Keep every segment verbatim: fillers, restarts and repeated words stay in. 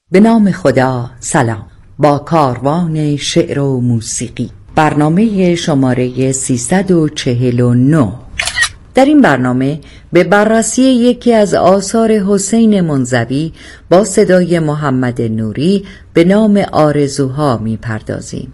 به نام خدا. سلام. با کاروان شعر و موسیقی، برنامه شماره سیصد و چهل و نه. در این برنامه به بررسی یکی از آثار حسین منزوی با صدای محمد نوری به نام آرزوها می پردازیم.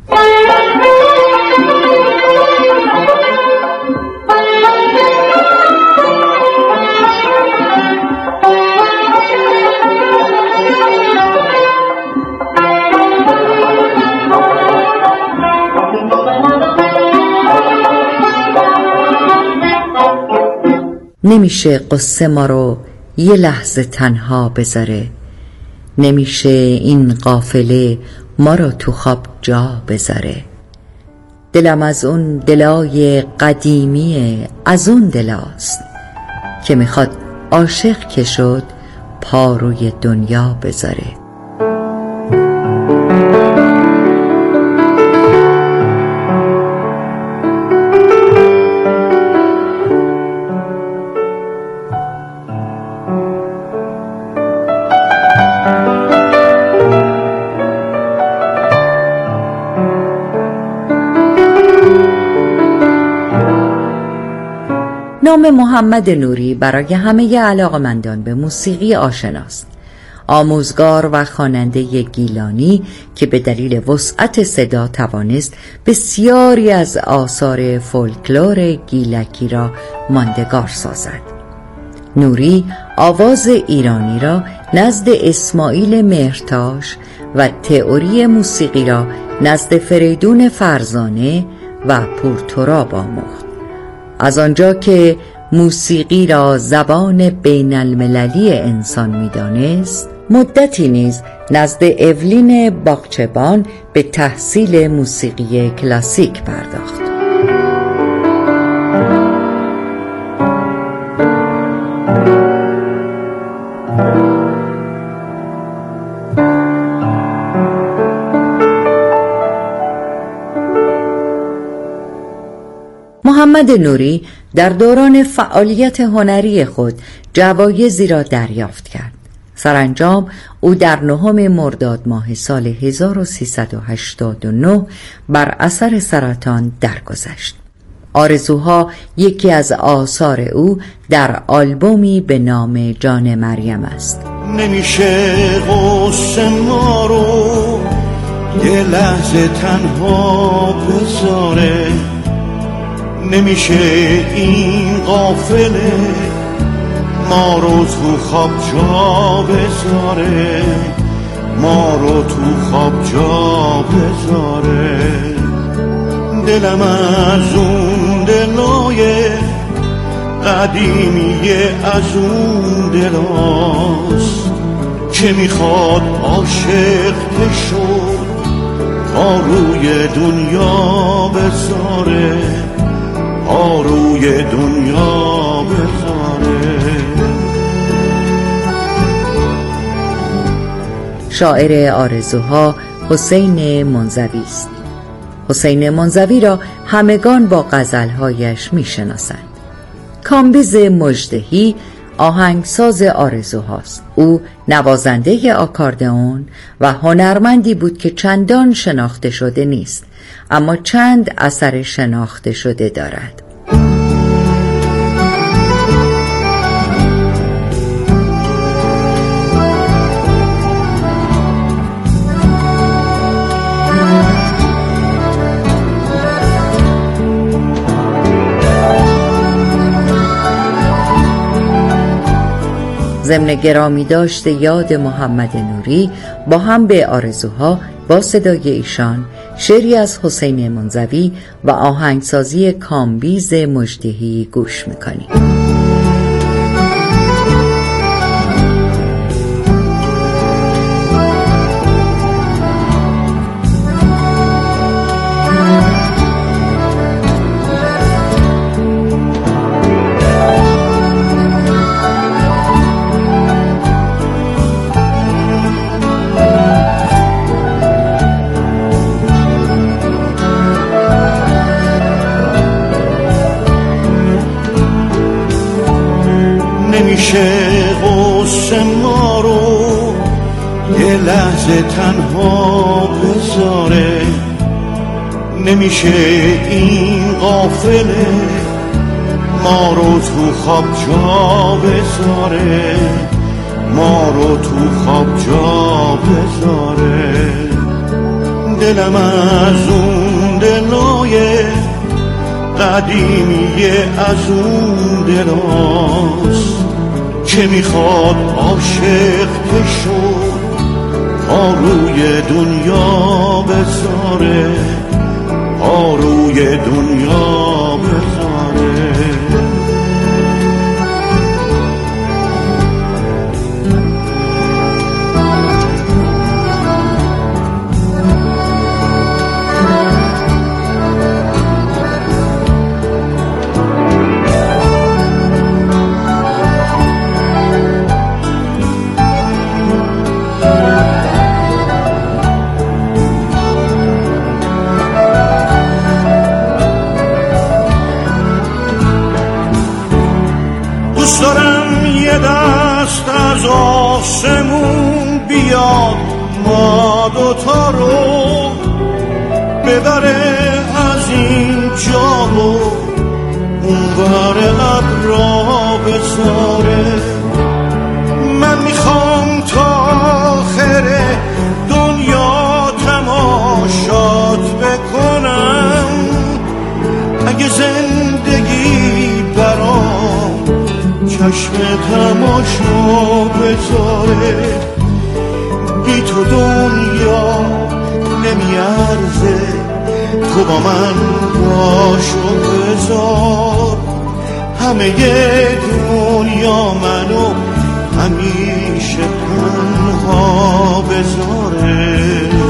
نمیشه قصه ما رو یه لحظه تنها بذاره، نمیشه این قافله ما رو تو خواب جا بذاره. دلم از اون دلای قدیمیه، از اون دلاست که میخواد عاشق که شد پا روی دنیا بذاره. نام محمد نوری برای همه علاقه‌مندان به موسیقی آشناست. آموزگار و خواننده گیلانی که به دلیل وسعت صدا توانست بسیاری از آثار فولکلور گیلکی را ماندگار سازد. نوری آواز ایرانی را نزد اسماعیل مهرتاش و تئوری موسیقی را نزد فریدون فرزانه و پورتراب آموخت. از آنجا که موسیقی را زبان بین المللی انسان می دانست، مدتی نیز نزد اولین باغچبان به تحصیل موسیقی کلاسیک پرداخت. محمد نوری در دوران فعالیت هنری خود جوایزی را دریافت کرد. سرانجام او در نهم مرداد ماه سال هزار و سیصد و هشتاد و نه بر اثر سرطان درگذشت. آرزوها یکی از آثار او در آلبومی به نام جان مریم است. نمیشه غصه ما رو یه لحظه تنها بذاره، نمیشه این قافله ما رو تو خواب جا بذاره، ما رو تو خواب جا بذاره. دلم از اون دلای قدیمیه، از اون دلاست که میخواد عاشق که شد پا روی دنیا بذاره، پا روی دنیا بذاره. شاعر آرزوها حسین منزوی است. حسین منزوی را همگان با غزلهایش میشناسند. کامبیز مژدهی آهنگساز آرزوهاست. او نوازنده آکاردئون و هنرمندی بود که چندان شناخته شده نیست، اما چند اثر شناخته شده دارد. ضمن گرامی داشته یاد محمد نوری با هم به آرزوها با صدای ایشان شعری از حسین منزوی و آهنگسازی کامبیز مژدهی گوش میکنیم. یه لحظه تنها بذاره، نمیشه این قافله ما رو تو خواب جا بذاره، ما رو تو خواب جا بذاره. دلم از اون دلای قدیمیه، از اون دلاست که میخواد عاشق که شد پا روی دنیا بذاره، پا روی دنیا بذاره. آسمون بیاد ما دوتا رو ببره از این جا و اونور ابرا بذاره. من میخوام تا آخر دنیا تماشات بکنم، اگه زندگی برام چشم تماشا بذاره. بی تو دنیا نمیارزه، تو با من باشو بذار. همه دنیا منو همیشه تنها بذاره.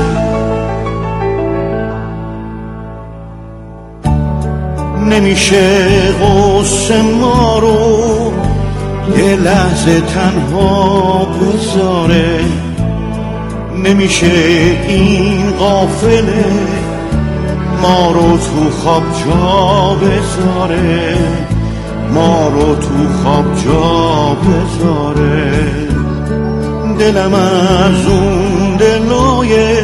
نمیشه غصه ما رو یه لحظه تنها بذاره، نمیشه این قافله ما رو تو خواب جا بذاره، ما رو تو خواب جا بذاره. دلم از اون دلای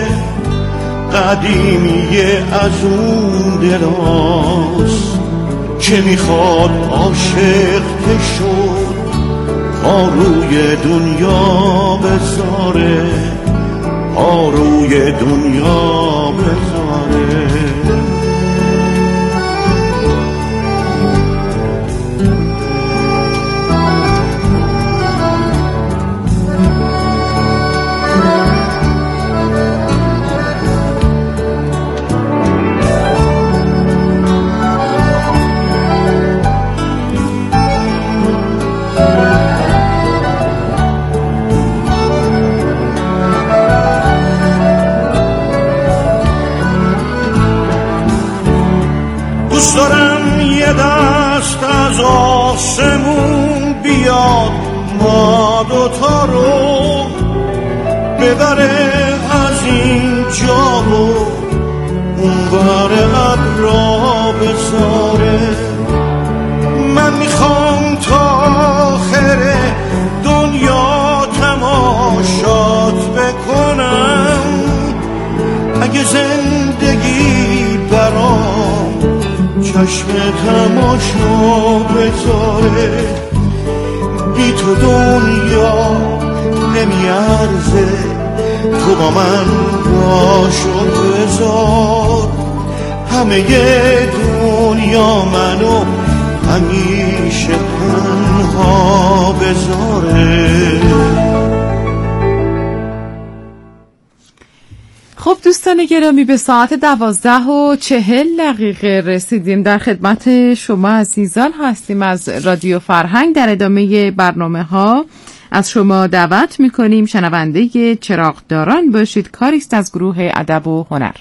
قدیمیه، از اون دلاست که میخواد عاشق که شد پا روی دنیا بذاره، پا روی دنیا بذاره. دوست دارم یه دست از آسمون بیاد ما دوتا رو ببره از این جا و اونور ابرا بذاره. من میخوام تا آخر دنیا تماشات بکنم، اگه زندگی برام چشم تماشا بذاره. بی تو دنیا نمیارزه، تو با من باشو بذار. همه دنیا منو همیشه تنها بذاره. خب دوستان گرامی، به ساعت دوازده و چهل دقیقه رسیدیم. در خدمت شما عزیزان هستیم از رادیو فرهنگ. در ادامه برنامه ها از شما دعوت میکنیم شنونده چراغداران باشید، کاریست از گروه ادب و هنر.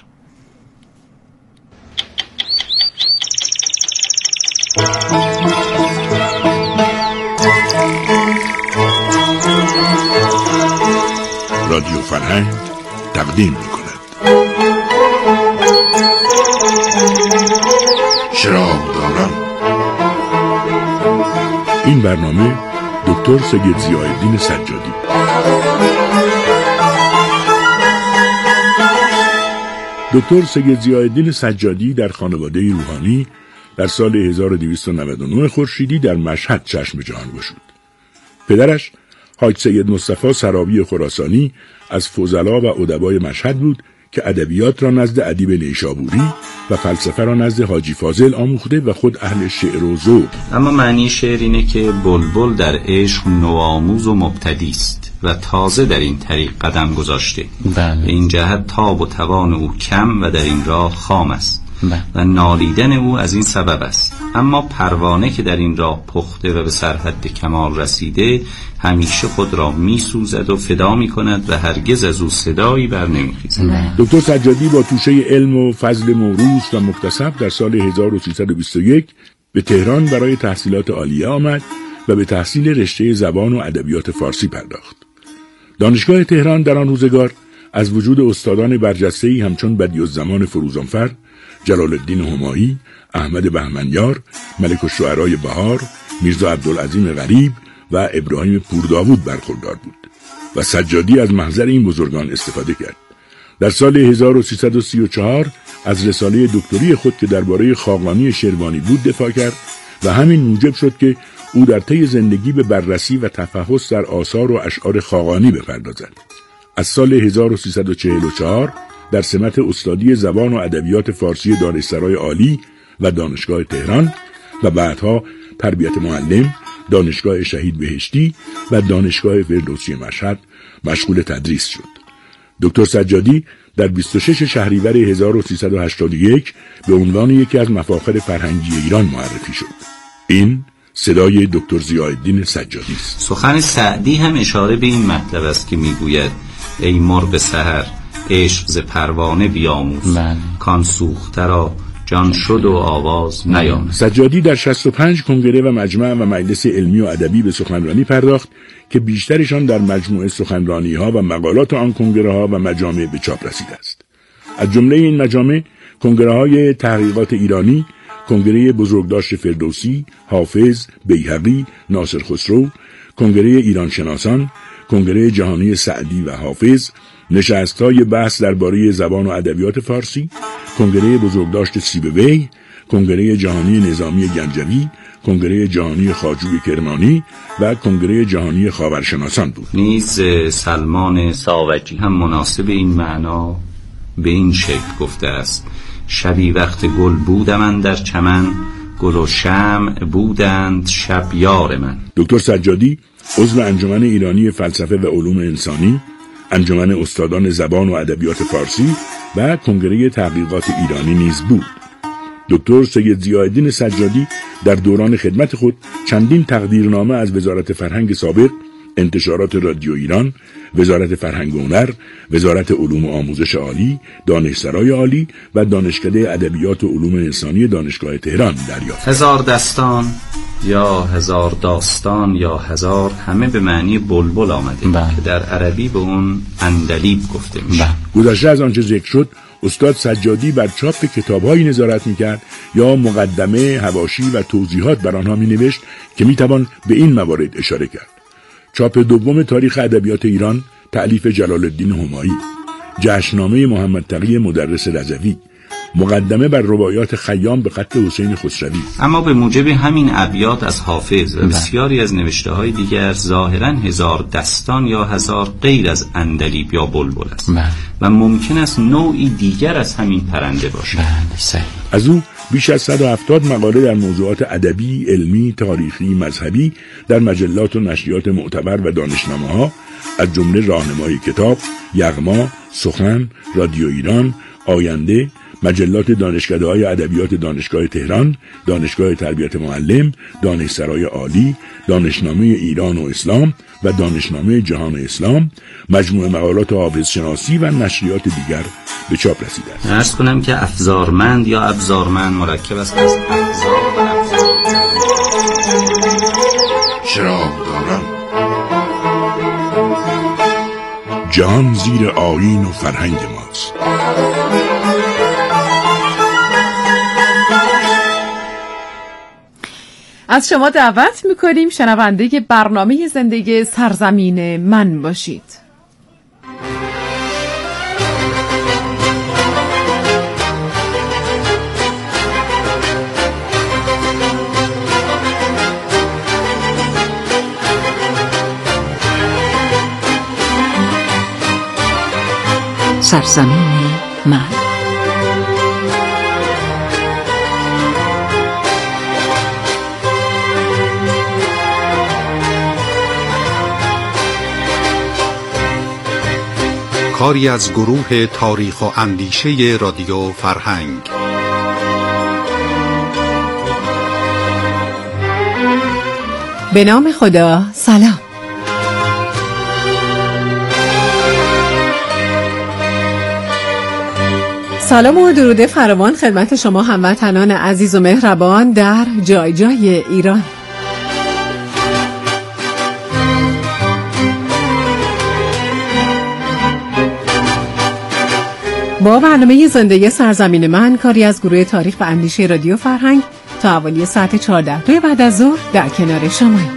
رادیو فرهنگ تقدیم میکند چراغداران. این برنامه دکتر سید ضیاءالدین سجادی. دکتر سید ضیاءالدین سجادی در خانواده روحانی در سال هزار و دویست و نود و نه خورشیدی در مشهد چشم جهان گشود. پدرش حاج سید مصطفی سرابی خراسانی از فضلا و ادبای مشهد بود که ادبیات را نزد ادیب نیشابوری و فلسفه را نزد حاجی فاضل آموخته و خود اهل شعر و ذوق. اما معنی شعر اینه که بلبل در عشق نوآموز و مبتدی است و تازه در این طریق قدم گذاشته. بله. به این جهت تاب و توان او کم و در این راه خام است. بله. و نالیدن او از این سبب است. اما پروانه که در این راه پخته و به سرحد کمال رسیده همیشه خود را می سوزد و فدا می کند و هرگز از او صدایی بر نمی خیزد. دکتر سجادی با توشه علم و فضل موروث و مکتسب در سال هزار و سیصد و بیست و یک به تهران برای تحصیلات عالیه آمد و به تحصیل رشته زبان و ادبیات فارسی پرداخت. دانشگاه تهران در آن روزگار از وجود استادان برجسته‌ای همچون بدیعالزمان فروزانفر، جلال الدین همایی، احمد بهمنیار، ملک الشعرای بهار، میرزا عبدالعظیم غریب و ابراهیم پورداوود برخوردار بود و سجادی از محضر این بزرگان استفاده کرد. در سال هزار و سیصد و سی و چهار از رساله دکتری خود که درباره خاقانی شیروانی بود دفاع کرد و همین موجب شد که او در طی زندگی به بررسی و تفحص در آثار و اشعار خاقانی بپردازد. از سال هزار و سیصد و چهل و چهار در سمت استادی زبان و ادبیات فارسی دانشسرای عالی و دانشگاه تهران و بعدها تربیت معلم، دانشگاه شهید بهشتی و دانشگاه فردوسی مشهد مشغول تدریس شد. دکتر سجادی در بیست و شش شهریور هزار و سیصد و هشتاد و یک به عنوان یکی از مفاخر فرهنگی ایران معرفی شد. این صدای دکتر ضیاءالدین سجادی است. سخن سعدی هم اشاره به این مطلب است که میگوید ای مرغ سحر عشق ز پروانه بیاموز، کان سوخته را جان شد و آواز نیامد. سجادی در شصت و پنج کنگره و مجمع و مجلس علمی و ادبی به سخنرانی پرداخت که بیشترشان در مجموعه سخنرانی ها و مقالات آن کنگره ها و مجامع به چاپ رسیده است. از جمله این مجامع کنگره های تحقیقات ایرانی، کنگره بزرگداشت فردوسی، حافظ، بیهقی، ناصر خسرو، کنگره ایران شناسان، کنگره جهانی سعدی و حافظ، نشست‌های بحث درباره زبان و ادبیات فارسی، کنگره بزرگداشت سیبوی، کنگره جهانی نظامی گنجوی، کنگره جهانی خواجوی کرمانی و کنگره جهانی خاورشناسان بود. نیز سلمان ساوجی هم مناسب این معنا به این شکل گفته است: شبی وقت گل بودم اندر چمن، گل و شمع بودند شب یار من. دکتر سجادی عضو انجمن ایرانی فلسفه و علوم انسانی، انجمن استادان زبان و ادبیات فارسی و کنگره تحقیقات ایرانی نیز بود. دکتر سید ضیاءالدین سجادی در دوران خدمت خود چندین تقدیرنامه از وزارت فرهنگ سابق، انتشارات رادیو ایران، وزارت فرهنگ و هنر، وزارت علوم و آموزش عالی، دانشسرای عالی و دانشکده ادبیات و علوم انسانی دانشگاه تهران دریافت. هزار دستان یا هزار داستان یا هزار همه به معنی بلبل آمده بله. که در عربی به اون اندلیب گفته میشه. بله. گذشته از آنچه ذکر شد، استاد سجادی بر چاپ کتاب‌هایی نظارت می‌کرد یا مقدمه، حواشی و توضیحات بر آنها می‌نوشت که می‌توان به این موارد اشاره کرد: چاپ دوم تاریخ ادبیات ایران تألیف جلال الدین همایی، جشننامه محمد تقی مدرس رضوی، مقدمه بر رباعیات خیام به خط حسین خسروی. اما به موجب همین ابیات از حافظ و بسیاری از نوشته‌های دیگر ظاهراً هزار دستان یا هزار غیر از اندلیب یا بلبل است بله. و ممکن است نوعی دیگر از همین پرنده باشد. بله. از او بیش از صد و هفتاد مقاله در موضوعات ادبی، علمی، تاریخی، مذهبی در مجلات و نشریات معتبر و دانشنامه‌ها از جمله راهنمای کتاب، یغما، سخن، رادیو ایران، آینده، مجلات دانشکده‌های ادبیات دانشگاه تهران، دانشگاه تربیت معلم، دانشسرای عالی، دانشنامه ایران و اسلام و دانشنامه جهان اسلام، مجموعه مقالات حافظ شناسی و نشریات دیگر به چاپ رسیده است. عرض کنم که افزارمند یا ابزارمند مرکب است از افزار و ابزار. چراغ دارم جهان زیر آیین و فرهنگ ماست. از شما دعوت میکنیم شنونده برنامه زندگی سرزمین من باشید. سرزمین من. کاری از گروه تاریخ و اندیشه رادیو فرهنگ. به نام خدا. سلام. سلام و درود فراوان خدمت شما هموطنان عزیز و مهربان در جای جای ایران. با برنامه زنده سرزمین من، کاری از گروه تاریخ و اندیشه رادیو فرهنگ، تا حوالی ساعت چهارده دوی بعد از ظهر در کنار شماییم.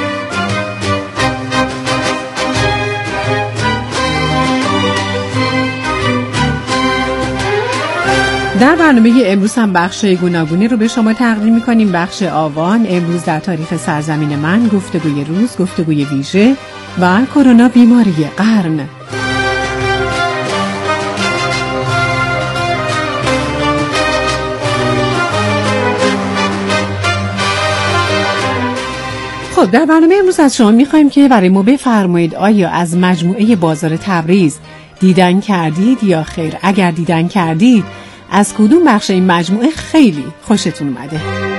در برنامه امروز هم بخش گوناگونی رو به شما تقدیم می‌کنیم. بخش آوان، امروز در تاریخ سرزمین من، گفتگوی روز، گفتگوی ویژه و کرونا بیماری قرن. خب در برنامه امروز از شما می‌خوایم که برای ما بفرمایید آیا از مجموعه بازار تبریز دیدن کردید یا خیر؟ اگر دیدن کردید از کدوم بخش این مجموعه خیلی خوشتون اومده؟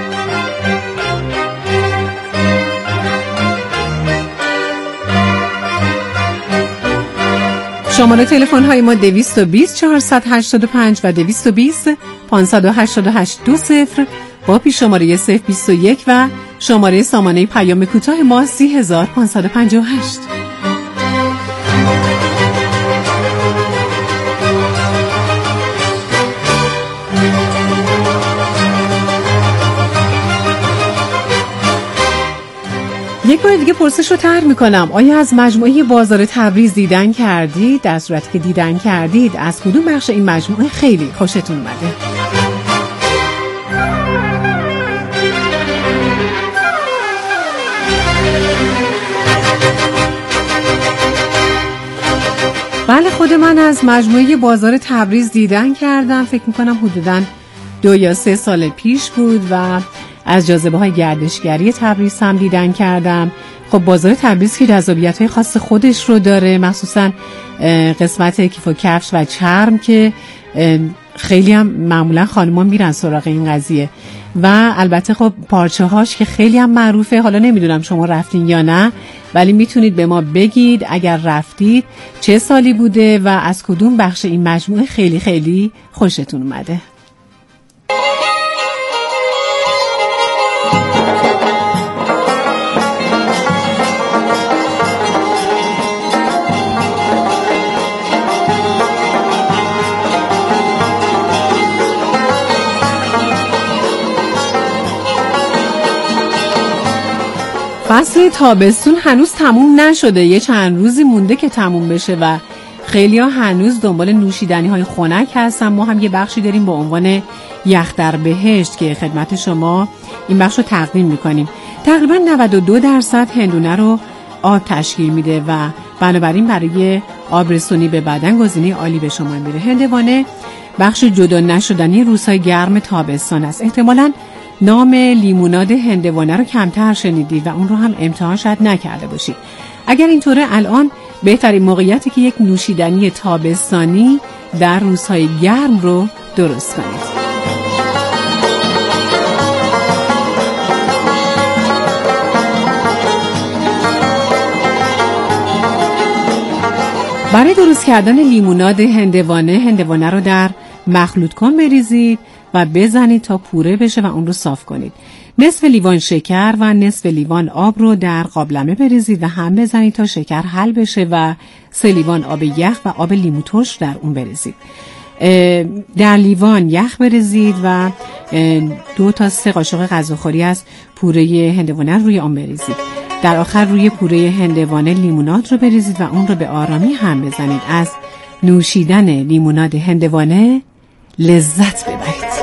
شماره تلفن های ما دویست و بیست چهارصد و هشتاد و پنج و دویست و بیست پانصد و هشتاد و هشت دو صفر با پیش شماره صفر بیست و یک و شماره سامانه پیام کوتاه ما سی هزار پانصد و پنجاه و هشت. یک بار دیگه پرسش رو طرح میکنم، آیا از مجموعه بازار تبریز دیدن کردید؟ در صورتی که دیدن کردید از کدوم بخش این مجموعه خیلی خوشتون اومده؟ بله، خود من از مجموعه بازار تبریز دیدن کردم. فکر میکنم حدوداً دو یا سه سال پیش بود و از جاذبه های گردشگری تبریز هم دیدن کردم. خب بازار تبریز که جذابیت های خاص خودش رو داره، مخصوصا قسمت کیف و کفش و چرم که خیلی هم معمولا خانم‌ها میرن سراغ این قضیه و البته خب پارچه هاش که خیلی هم معروفه. حالا نمیدونم شما رفتین یا نه، ولی میتونید به ما بگید اگر رفتید چه سالی بوده و از کدوم بخش این مجموعه خیلی خیلی خوشتون اومده. فصل تابستون هنوز تموم نشده، یه چند روزی مونده که تموم بشه و خیلی ها هنوز دنبال نوشیدنی های خنک هستن. ما هم یه بخشی داریم با عنوان یخ در بهشت که خدمت شما این بخش رو تقدیم میکنیم. تقریبا نود و دو درصد هندونه رو آب تشکیل میده و بنابراین برای آبرسونی به بدن گزینه عالی به شما میره. هندوانه بخش جدا نشدنی روزهای گرم تابستان است. احتمالاً نام لیموناد هندوانه رو کمتر شنیدید و اون رو هم امتحان شاید نکرده باشید. اگر اینطوره الان بهترین موقعیتی که یک نوشیدنی تابستانی در روزهای گرم رو درست کنید. برای درست کردن لیموناد هندوانه، هندوانه رو در مخلوط کن بریزید و بزنید تا پوره بشه و اون رو صاف کنید. نصف لیوان شکر و نصف لیوان آب رو در قابلمه بریزید و هم بزنید تا شکر حل بشه و سه لیوان آب یخ و آب لیمو ترش در اون بریزید. در لیوان یخ بریزید و دو تا سه قاشق غذاخوری از پوره هندوانه روی آن بریزید. در آخر روی پوره هندوانه لیموناد رو بریزید و اون رو به آرامی هم بزنید. از نوشیدن لیموناد هندوانه لذت ببرید.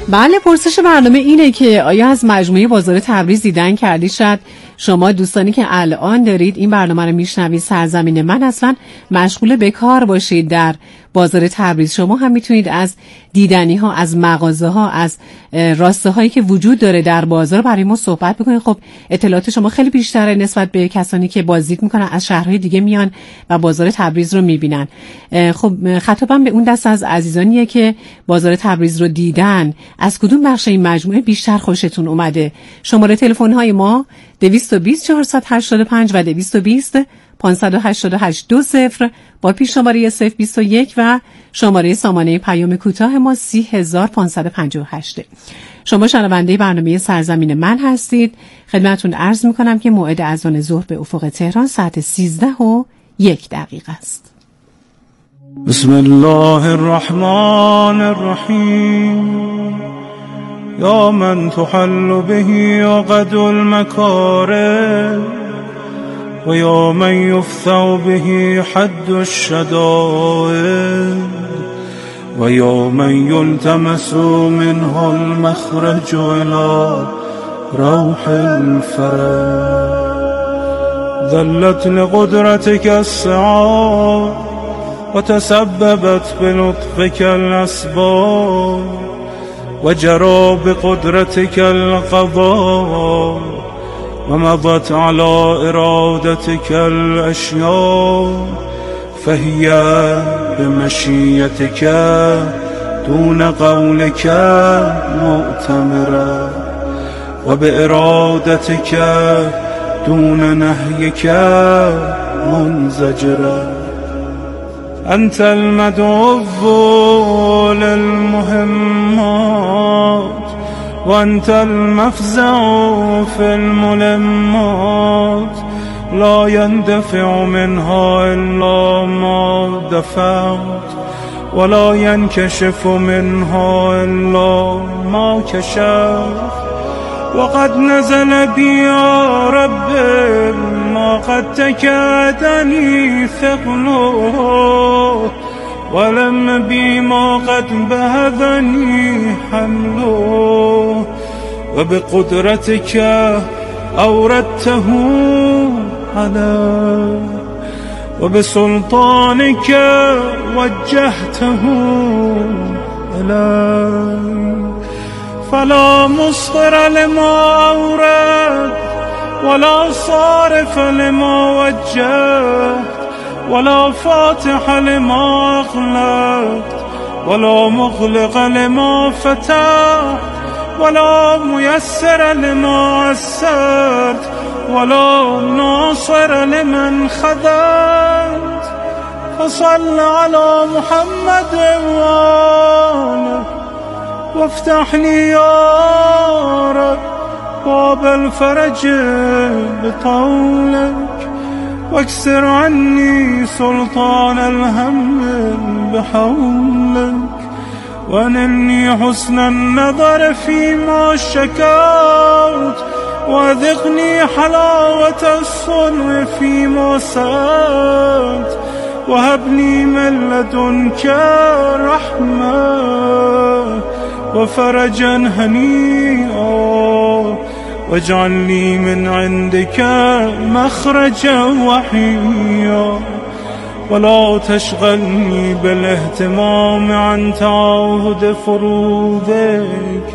بله، پرسش برنامه اینه که آیا از مجموعه بازار تبریز دیدن کردی؟ شاید شما دوستانی که الان دارید این برنامه رو میشنوید سرزمین من اصلا مشغول به کار باشید در بازار تبریز، شما هم میتونید از دیدنی ها، از مغازه ها، از راسته هایی که وجود داره در بازار برای ما صحبت بکنید. خب اطلاعات شما خیلی بیشتره نسبت به کسانی که بازدید میکنن از شهرهای دیگه میان و بازار تبریز رو میبینن. خب خطابم به اون دست از عزیزانیه که بازار تبریز رو دیدن، از کدوم بخش این مجموعه بیشتر خوشتون اومده؟ شماره تلفن های ما دویست و بیست چهارصد و هشتاد و پنج و دویست و بیست پانصد و هشتاد و هشت دو صفر با پیش شماره صفر بیست و یک و شماره سامانه پیام کوتاه ما سی هزار پانصد و پنجاه و هشت. شما شنونده برنامه سرزمین من هستید. خدمتتون عرض میکنم که موعد اذان ظهر به افق تهران ساعت سیزده و یک دقیقه است. بسم الله الرحمن الرحیم یا من تحل به عقد المکاره و یا من یفتح به حد الشدائد و یا من یلتمس منه المخرج الى روح الفرج ذلت لقدرتك السعاد و تسببت بلطفك الاسباب و جرى بقدرتك القضاء و مضت على ارادتك الاشیاء فهي بمشیتك دون قولك مؤتمرة و بارادتك دون نهيك منزجرة. أنت المدعو للمهمات وأنت المفزع في الملمات لا يندفع منها إلا ما دفعت ولا ينكشف منها إلا ما كشفت. وقد نزل بي يا رب ما قد تكادني ثقله ولم بي ما قد بهذني حمله وبقدرتك أوردته علي وبسلطانك وجهته إلي فلا مصدر لما أورد ولا صارف لما وجهت ولا فاتح لما أغلقت ولا مغلق لما فتحت ولا ميسر لما عسرت ولا ناصر لمن خذلت. فصل على محمد وآله وافتح لي يا رب باب الفرج بطولك واكسر عني سلطان الهم بحولك وانني حسن النظر فيما شكوت وذقني حلاوة الصنع فيما سألت وهبني من لدنك رحمة وفرجا هنيئا واجعل لي من عندك مخرجا وحيا ولا تشغلني بالاهتمام عن تعاهد فروضك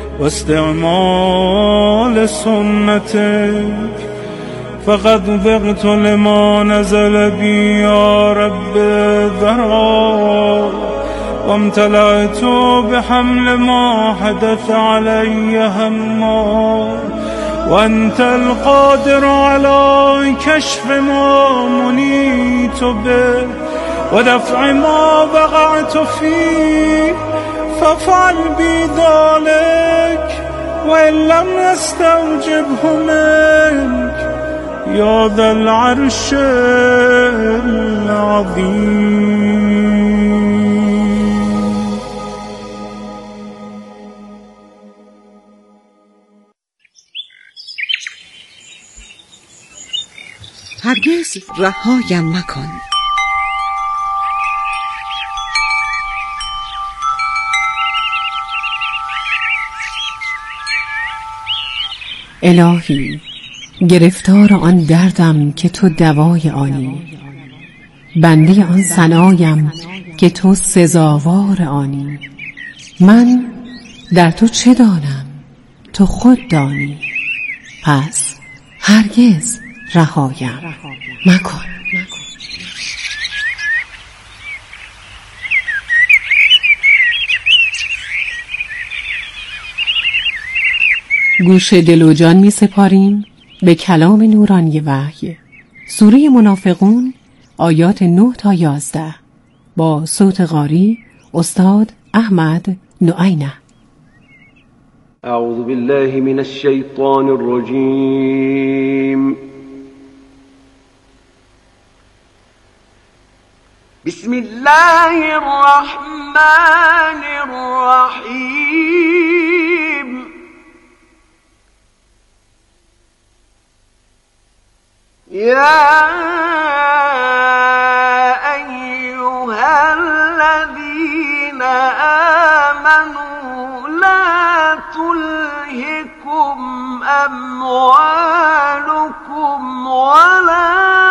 واستعمال سنتك. فقد ذقت لما نزل بي يا رب ذرا وامتلأت بحمل ما حدث علي هما وأنت القادر على كشف ما منيت به ودفع ما وقعت فيه فافعل بي ذلك وإن لم نستوجبه منك يا ذا العرش العظيم. هرگز رهایم مکن. الهی گرفتار آن دردم که تو دوای آنی، بنده آن ثنایم که تو سزاوار آنی. من در تو چه دانم تو خود دانی، پس هرگز رهایم مکن. گوش دل و جان می سپاریم به کلام نورانی وحی، سوره منافقون، آیات نه تا یازده، با صوت قاری استاد احمد نعینه. اعوذ بالله من الشیطان الرجیم. بسم الله الرحمن الرحیم. يا أيها الذين آمنوا لا تلهكم أموالكم ولا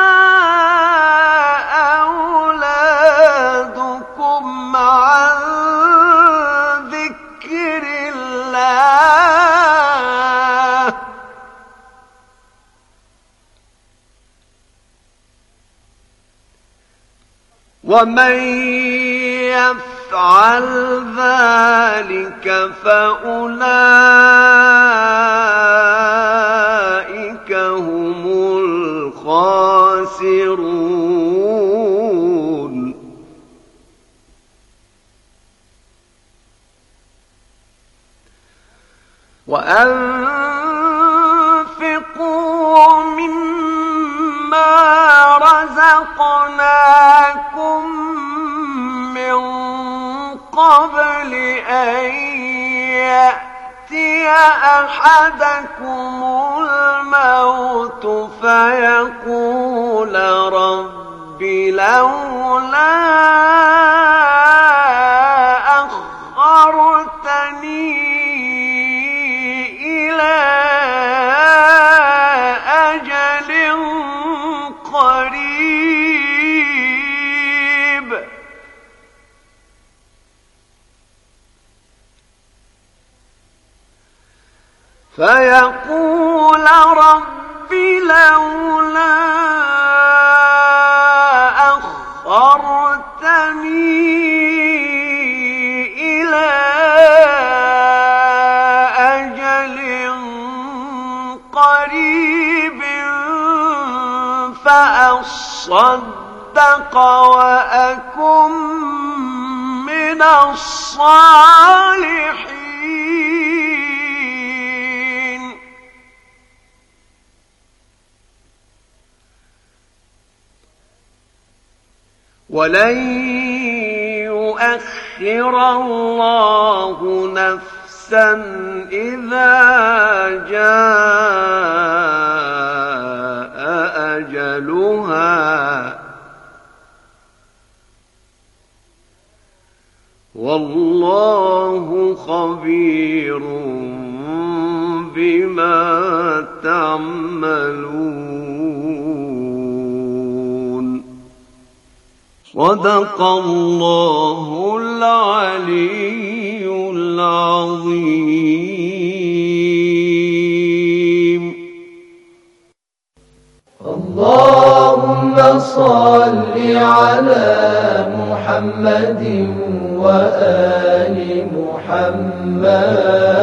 أولادكم عن ذكر الله ومن يفعل ذلك فأولئك هم الخاسرون. وأنفقوا مما رزقناكم من قبل أن يأتي أحدكم الموت فيقول رب لولا أخرتني إلى أجل قريب فيقول رب لولا أخرتني إلى أجل قريب فأصدق وأكن من الصالحين. ولن يؤخر الله نفسا إذا جاء أجلها والله خبير بما تعملون. صدق الله العلي العظيم. اللهم صل على محمد وآل محمد.